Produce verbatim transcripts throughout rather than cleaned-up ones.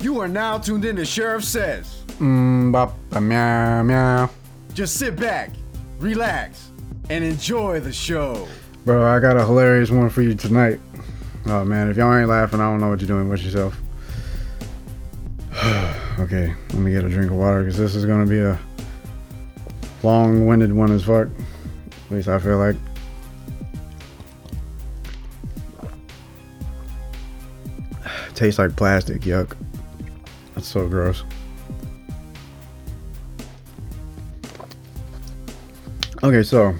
You are now tuned in to Sheriff Says. Mm, bop, ba, meow, meow. Just sit back, relax, and enjoy the show. Bro, I got a hilarious one for you tonight. Oh man, if y'all ain't laughing, I don't know what you're doing with yourself. Okay, let me get a drink of water because this is gonna be a long-winded one as fuck. At least I feel like. Tastes like plastic, yuck. That's so gross. Okay, so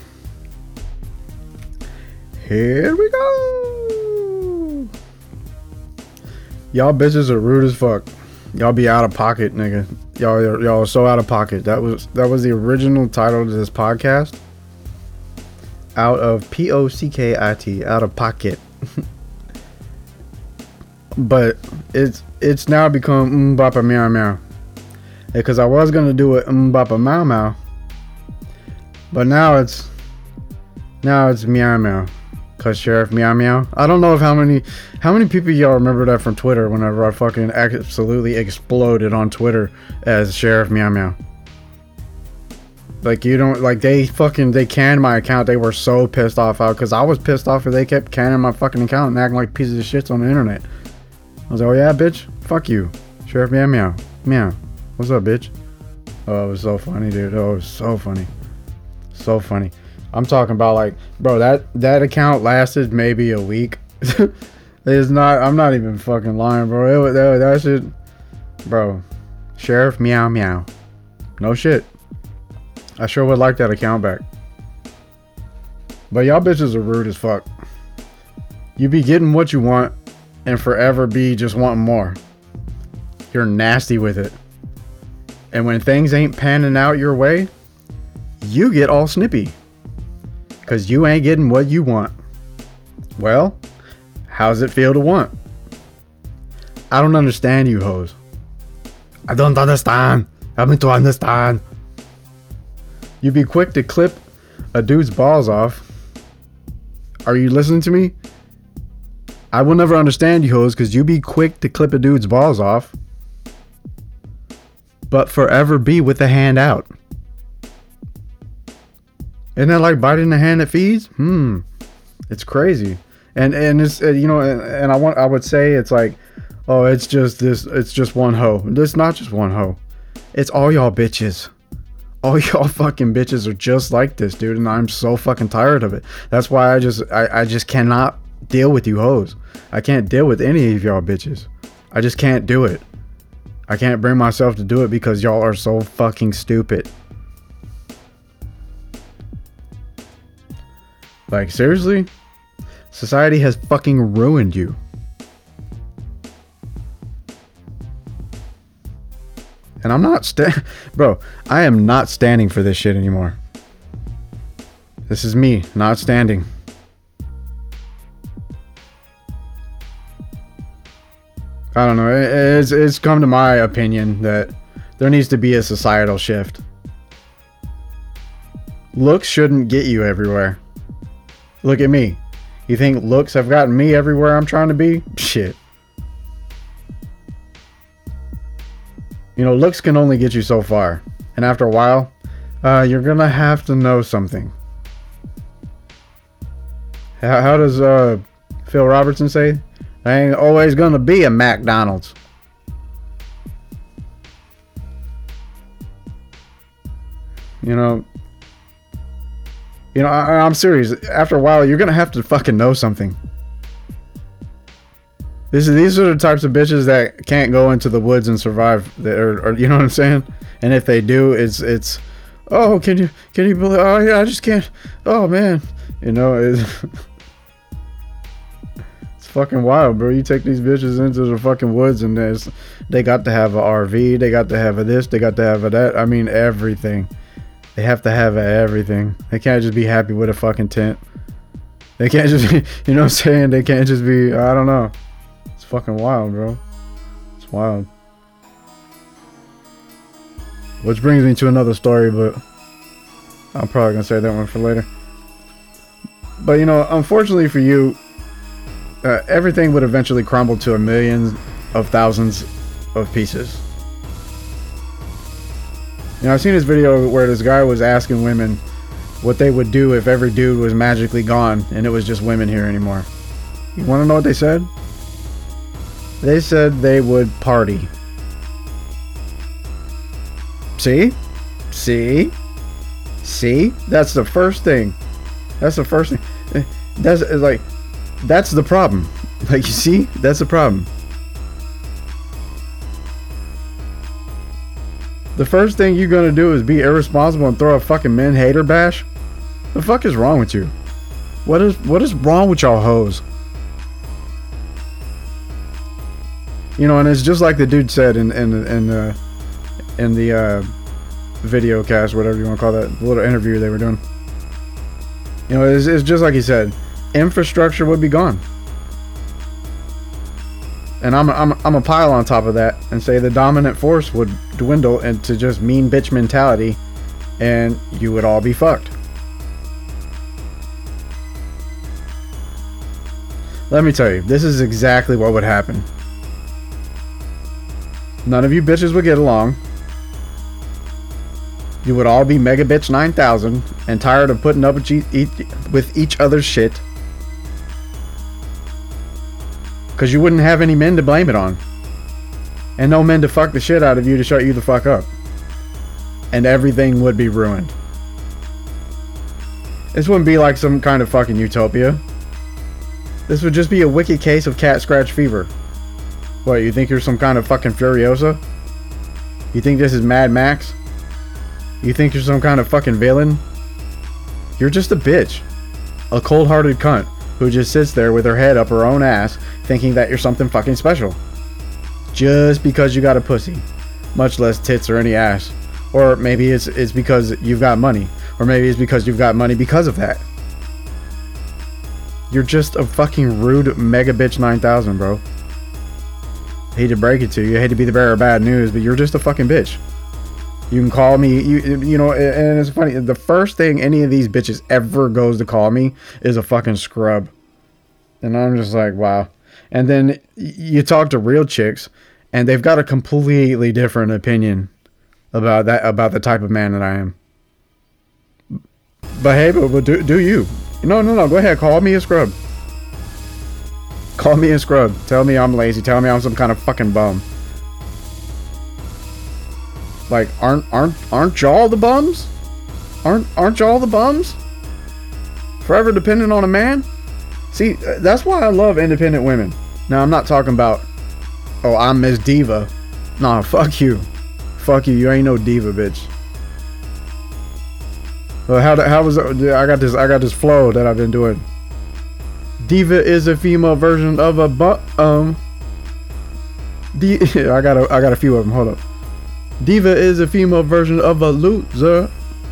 here we go. Y'all bitches are rude as fuck. Y'all be out of pocket, nigga. Y'all, y'all are so out of pocket. That was that was the original title to this podcast. Out of P O C K I T, out of pocket. But it's it's now become Mbappa Meow Meow. Because I was gonna do it Mbappa Meow Meow. But now it's now it's Meow Meow. Cause Sheriff Meow Meow. I don't know if how many how many people y'all remember that from Twitter whenever I fucking absolutely exploded on Twitter as Sheriff Meow Meow. Like you don't like they fucking they canned my account. They were so pissed off out because I was pissed off because they kept canning my fucking account and acting like pieces of shits on the internet. I was like, oh yeah, bitch, fuck you, Sheriff Meow Meow Meow. What's up, bitch? Oh, it was so funny, dude. Oh, it was so funny, so funny. I'm talking about like, bro, that that account lasted maybe a week. It's not. I'm not even fucking lying, bro. It was that, that shit, bro. Sheriff Meow Meow. No shit. I sure would like that account back. But y'all bitches are rude as fuck. You be getting what you want and forever be just wanting more. You're nasty with it. And when things ain't panning out your way, you get all snippy. Cause you ain't getting what you want. Well, how's it feel to want? I don't understand you hoes. I don't understand. Help me to understand. You be quick to clip a dude's balls off. Are you listening to me? I will never understand you hoes because you be quick to clip a dude's balls off, but forever be with the hand out. Isn't that like biting the hand that feeds? Hmm. It's crazy. And and it's uh, you know and, and I want I would say it's like, oh, it's just this it's just one hoe. It's not just one hoe. It's all y'all bitches. All y'all fucking bitches are just like this, dude, and I'm so fucking tired of it. That's why I just I, I just cannot deal with you hoes. I can't deal with any of y'all bitches. I just can't do it. I can't bring myself to do it because y'all are so fucking stupid. Like, seriously? Society has fucking ruined you. And I'm not sta- Bro, I am not standing for this shit anymore. This is me, not standing. I don't know. It's, it's come to my opinion that there needs to be a societal shift. Looks shouldn't get you everywhere. Look at me. You think looks have gotten me everywhere I'm trying to be? Shit. You know, looks can only get you so far. And after a while, uh, you're gonna have to know something. How, how does uh, Phil Robertson say? I ain't always gonna be a McDonald's. You know, you know, I, I'm serious. After a while, you're gonna have to fucking know something. This is these are the types of bitches that can't go into the woods and survive. Or, or you know what I'm saying? And if they do, it's it's, oh, can you can you believe? Oh yeah, I just can't. Oh man, you know it's. Fucking wild, bro. You take these bitches into the fucking woods and there's, they got to have a R V, they got to have a this, they got to have a that. I mean, everything. They have to have a everything. They can't just be happy with a fucking tent. They can't just be, you know what I'm saying? They can't just be, I don't know. It's fucking wild, bro. It's wild. Which brings me to another story, but I'm probably gonna save that one for later. But you know, unfortunately for you, Uh, everything would eventually crumble to a million of thousands of pieces. You know, I've seen this video where this guy was asking women what they would do if every dude was magically gone and it was just women here anymore. You want to know what they said? They said they would party. See? See? See? That's the first thing. That's the first thing. That's like, that's the problem. Like, you see? That's the problem. The first thing you're gonna do is be irresponsible and throw a fucking men hater bash? The fuck is wrong with you? What is what is wrong with y'all hoes? You know, and it's just like the dude said in in in the in the uh, video cast, whatever you want to call that, the little interview they were doing. You know, it's, it's just like he said, infrastructure would be gone. And I'm I'm I'm a pile on top of that and say the dominant force would dwindle into just mean bitch mentality, and you would all be fucked. Let me tell you, this is exactly what would happen. None of you bitches would get along. You would all be mega bitch nine thousand and tired of putting up with each, with each other's shit. Because you wouldn't have any men to blame it on. And no men to fuck the shit out of you to shut you the fuck up. And everything would be ruined. This wouldn't be like some kind of fucking utopia. This would just be a wicked case of cat scratch fever. What, you think you're some kind of fucking Furiosa? You think this is Mad Max? You think you're some kind of fucking villain? You're just a bitch. A cold-hearted cunt who just sits there with her head up her own ass thinking that you're something fucking special. Just because you got a pussy. Much less tits or any ass. Or maybe it's, it's because you've got money. Or maybe it's because you've got money because of that. You're just a fucking rude mega bitch nine thousand, bro. Hate to break it to you. I hate to be the bearer of bad news, but you're just a fucking bitch. You can call me, you you know, and it's funny. The first thing any of these bitches ever goes to call me is a fucking scrub. And I'm just like, wow. And then you talk to real chicks, and they've got a completely different opinion about that, about the type of man that I am. But hey, but, but do, do you? No, no, no. Go ahead. Call me a scrub. Call me a scrub. Tell me I'm lazy. Tell me I'm some kind of fucking bum. Like, aren't aren't aren't y'all the bums? Aren't aren't y'all the bums? Forever dependent on a man? See, that's why I love independent women. Now, I'm not talking about, oh, I'm Miss Diva. Nah, fuck you. Fuck you. You ain't no diva, bitch. Well, how how was it? I got this I got this flow that I've been doing. Diva is a female version of a bu um. D I got a I got a few of them. Hold up. Diva is a female version of a loser.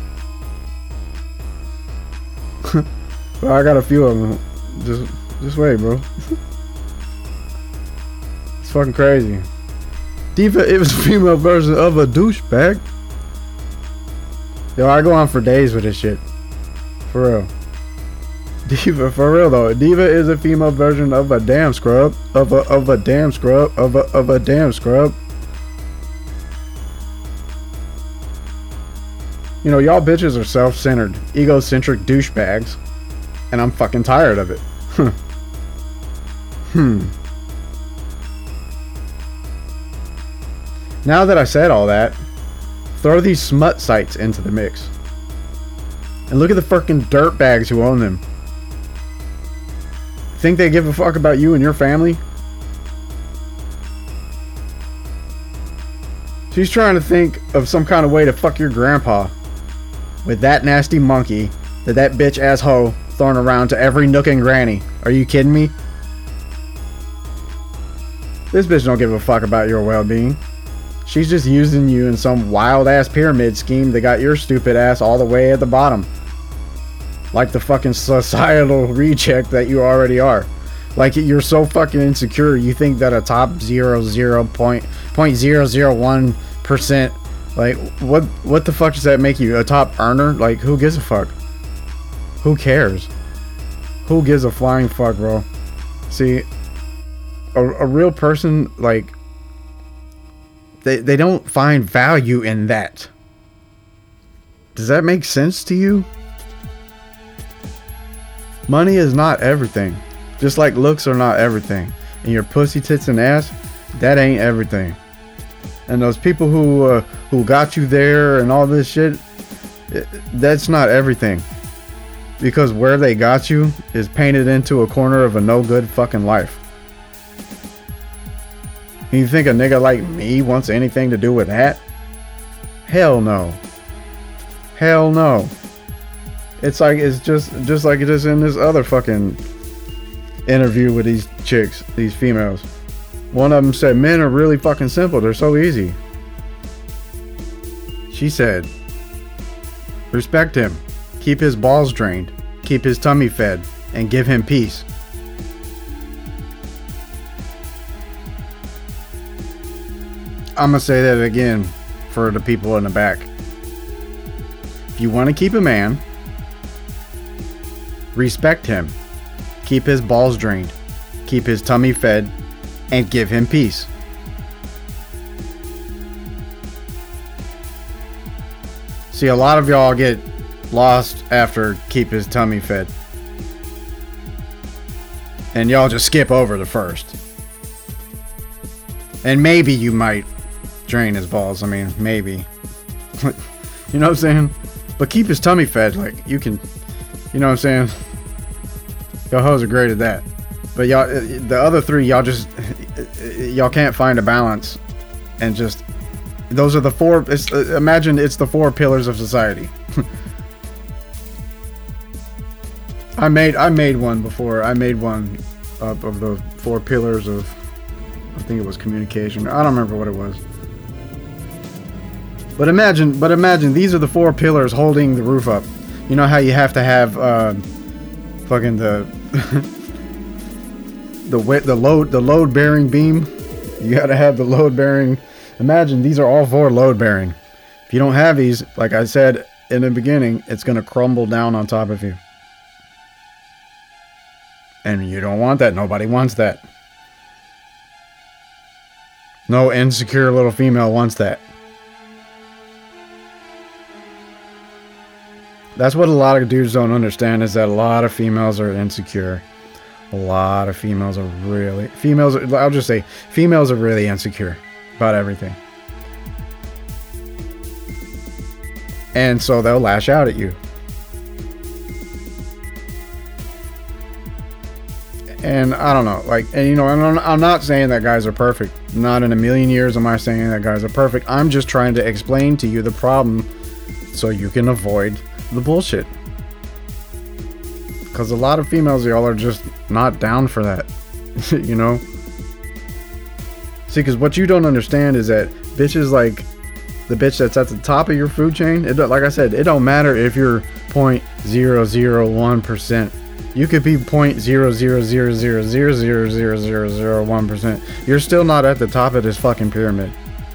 Well, I got a few of them. Just just wait, bro. It's fucking crazy. Diva is a female version of a douchebag. Yo, I go on for days with this shit. For real. Diva, for real though. Diva is a female version of a damn scrub. Of a of a damn scrub. Of a of a damn scrub. You know, y'all bitches are self-centered, egocentric douchebags. And I'm fucking tired of it. Hmm. Now that I said all that, throw these smut sites into the mix. And look at the fucking dirtbags who own them. Think they give a fuck about you and your family? She's trying to think of some kind of way to fuck your grandpa with that nasty monkey that that bitch ass hoe throwing around to every nook and granny. Are you kidding me? This bitch don't give a fuck about your well-being. She's just using you in some wild ass pyramid scheme that got your stupid ass all the way at the bottom. Like the fucking societal reject that you already are. Like, you're so fucking insecure, you think that a top zero zero point point zero zero one percent, like, what what the fuck does that make you? A top earner? Like, who gives a fuck? Who cares? Who gives a flying fuck, bro? See, a, a real person, like, They, they don't find value in that. Does that make sense to you? Money is not everything. Just like looks are not everything. And your pussy, tits, and ass, that ain't everything. And those people who uh, who got you there and all this shit, it, that's not everything. Because where they got you is painted into a corner of a no good fucking life. And you think a nigga like me wants anything to do with that? Hell no. Hell no. It's like it's just just like it is in this other fucking interview with these chicks, these females. One of them said men are really fucking simple. They're so easy. She said, respect him. Keep his balls drained. Keep his tummy fed. And give him peace. I'm gonna say that again for the people in the back. If you want to keep a man, respect him. Keep his balls drained. Keep his tummy fed. And give him peace. See, a lot of y'all get lost after keep his tummy fed. And y'all just skip over the first. And maybe you might drain his balls. I mean, maybe. You know what I'm saying? But keep his tummy fed. Like, you can... You know what I'm saying? Y'all hoes are great at that. But y'all... The other three, y'all just... Y'all can't find a balance. And just... Those are the four... It's, uh, imagine it's the four pillars of society. I made I made one before. I made one of, of the four pillars of... I think it was communication. I don't remember what it was. But imagine, but imagine these are the four pillars holding the roof up. You know how you have to have uh, fucking the the weight, the load, the load bearing beam. You got to have the load bearing. Imagine these are all four load bearing. If you don't have these, like I said in the beginning, it's gonna crumble down on top of you. And you don't want that. Nobody wants that. No insecure little female wants that. That's what a lot of dudes don't understand, is that a lot of females are insecure. A lot of females are really... Females, are, I'll just say, females are really insecure about everything. And so they'll lash out at you. And I don't know, like, and you know, I'm, I'm not saying that guys are perfect. Not in a million years am I saying that guys are perfect. I'm just trying to explain to you the problem so you can avoid the bullshit. Because a lot of females, y'all are just not down for that. You know? See, because what you don't understand is that bitches like the bitch that's at the top of your food chain, it, like I said, it don't matter if you're zero point zero zero one percent. You could be zero point zero zero zero zero zero zero zero zero zero one percent. You're still not at the top of this fucking pyramid.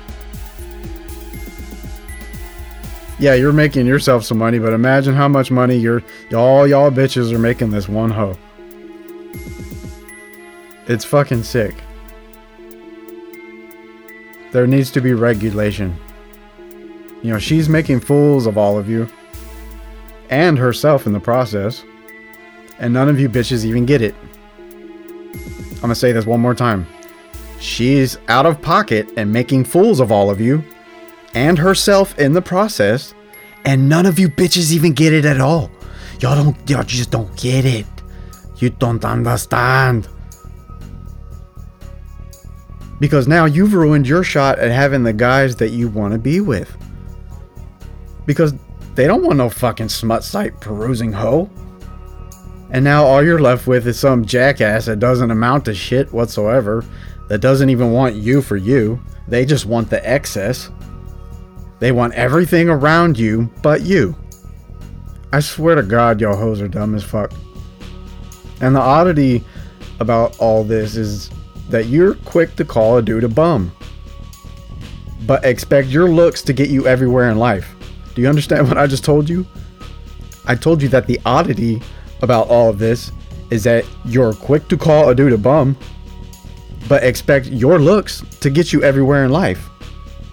Yeah, you're making yourself some money, but imagine how much money you're all y'all bitches are making this one hoe. It's fucking sick. There needs to be regulation. You know, she's making fools of all of you. And herself in the process. And none of you bitches even get it. I'm gonna say this one more time. She's out of pocket and making fools of all of you. And herself in the process. And none of you bitches even get it at all. Y'all don't, y'all just don't get it. You don't understand. Because now you've ruined your shot at having the guys that you want to be with. Because they don't want no fucking smut site perusing hoe. And now all you're left with is some jackass that doesn't amount to shit whatsoever. That doesn't even want you for you. They just want the excess. They want everything around you but you. I swear to God, y'all hoes are dumb as fuck. And the oddity about all this is that you're quick to call a dude a bum. But expect your looks to get you everywhere in life. Do you understand what I just told you? I told you that the oddity about all of this is that you're quick to call a dude a bum, but expect your looks to get you everywhere in life.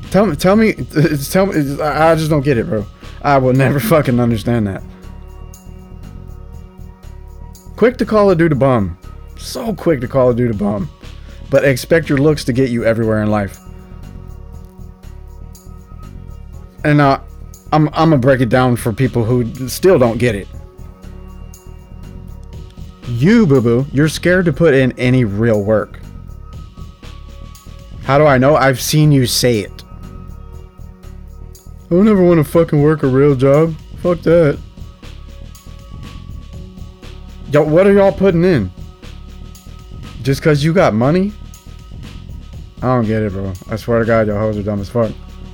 Tell me, tell me, it's, tell me. It's, I just don't get it, bro. I will never fucking understand that. Quick to call a dude a bum. So quick to call a dude a bum. But expect your looks to get you everywhere in life. And uh, I'm, I'm gonna break it down for people who still don't get it. You, boo-boo, you're scared to put in any real work. How do I know? I've seen you say it. I don't ever want to fucking work a real job. Fuck that. Yo, what are y'all putting in? Just cause you got money? I don't get it, bro. I swear to God, y'all hoes are dumb as fuck.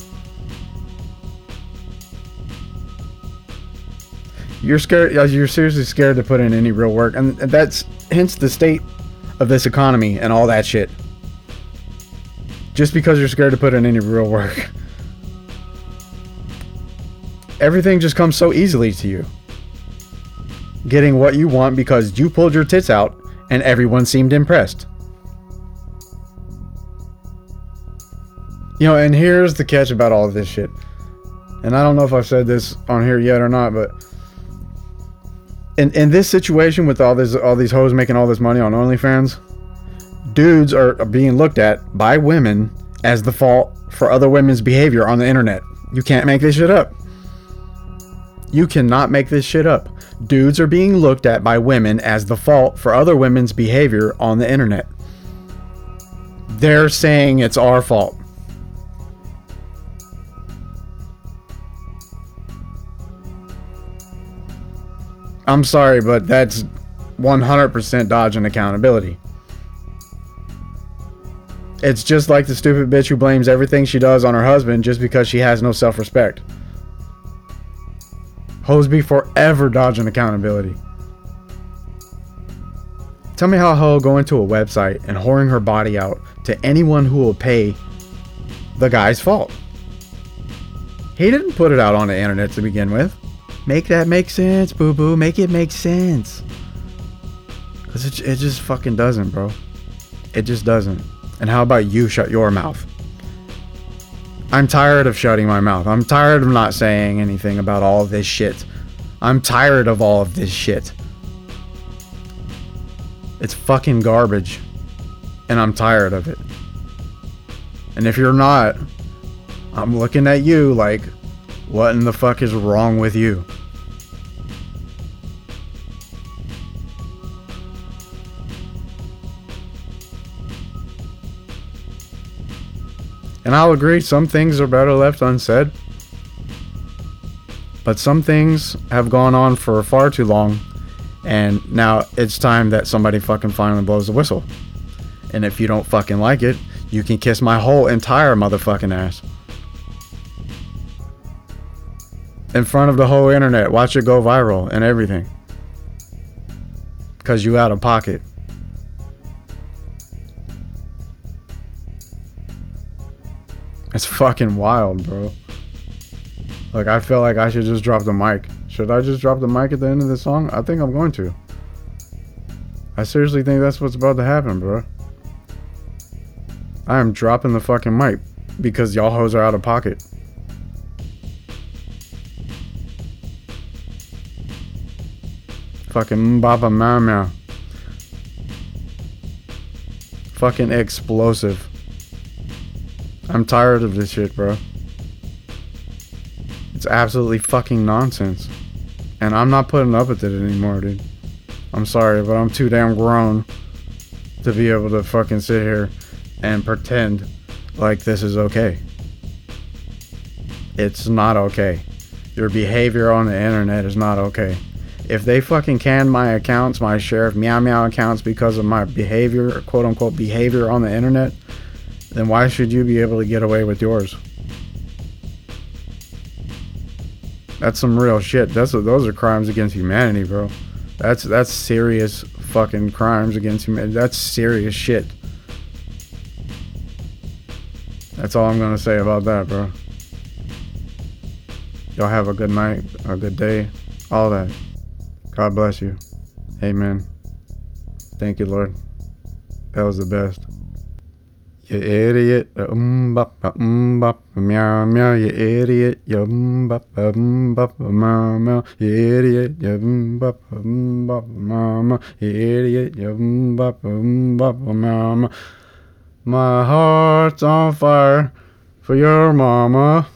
You're scared. You're seriously scared to put in any real work, and that's hence the state of this economy and all that shit. Just because you're scared to put in any real work. Everything just comes so easily to you. Getting what you want because you pulled your tits out and everyone seemed impressed. You know, and here's the catch about all of this shit. And I don't know if I've said this on here yet or not, but in in this situation with all this all these hoes making all this money on OnlyFans, dudes are being looked at by women as the fault for other women's behavior on the internet. You can't make this shit up. You cannot make this shit up. Dudes are being looked at by women as the fault for other women's behavior on the internet. They're saying it's our fault. I'm sorry, but that's one hundred percent dodging accountability. It's just like the stupid bitch who blames everything she does on her husband just because she has no self-respect. Hoes be forever dodging accountability. Tell me how a hoe go into a website and whoring her body out to anyone who will pay the guy's fault. He didn't put it out on the internet to begin with. Make that make sense, boo-boo. Make it make sense. Because it, it just fucking doesn't, bro. It just doesn't. And how about you shut your mouth? I'm tired of shutting my mouth. I'm tired of not saying anything about all of this shit. I'm tired of all of this shit. It's fucking garbage. And I'm tired of it. And if you're not, I'm looking at you like, what in the fuck is wrong with you? And I'll agree, some things are better left unsaid. But some things have gone on for far too long. And now it's time that somebody fucking finally blows the whistle. And if you don't fucking like it, you can kiss my whole entire motherfucking ass. In front of the whole internet. Watch it go viral and everything. Because you out of pocket. It's fucking wild, bro. Like, I feel like I should just drop the mic. Should I just drop the mic at the end of the song? I think I'm going to. I seriously think that's what's about to happen, bro. I am dropping the fucking mic because y'all hoes are out of pocket. Fucking Mbaba Mama. Fucking explosive. I'm tired of this shit, bro. It's absolutely fucking nonsense. And I'm not putting up with it anymore, dude. I'm sorry, but I'm too damn grown to be able to fucking sit here and pretend like this is okay. It's not okay. Your behavior on the internet is not okay. If they fucking can my accounts, my Sheriff Meow Meow accounts because of my behavior, quote unquote behavior on the internet, then why should you be able to get away with yours? That's some real shit. That's those are crimes against humanity, bro. That's that's serious fucking crimes against humanity. That's serious shit. That's all I'm gonna say about that, bro. Y'all have a good night, a good day, all that. God bless you. Amen. Thank you, Lord. That was the best. you idiot. Um, bop, um, bop, meow, meow, you idiot. You um, bop, um, bop, meow, meow, you idiot. You um, bop, um, bop, meow, meow, you idiot. You um, bop, um, bop, meow, meow. My heart's on fire for your mama.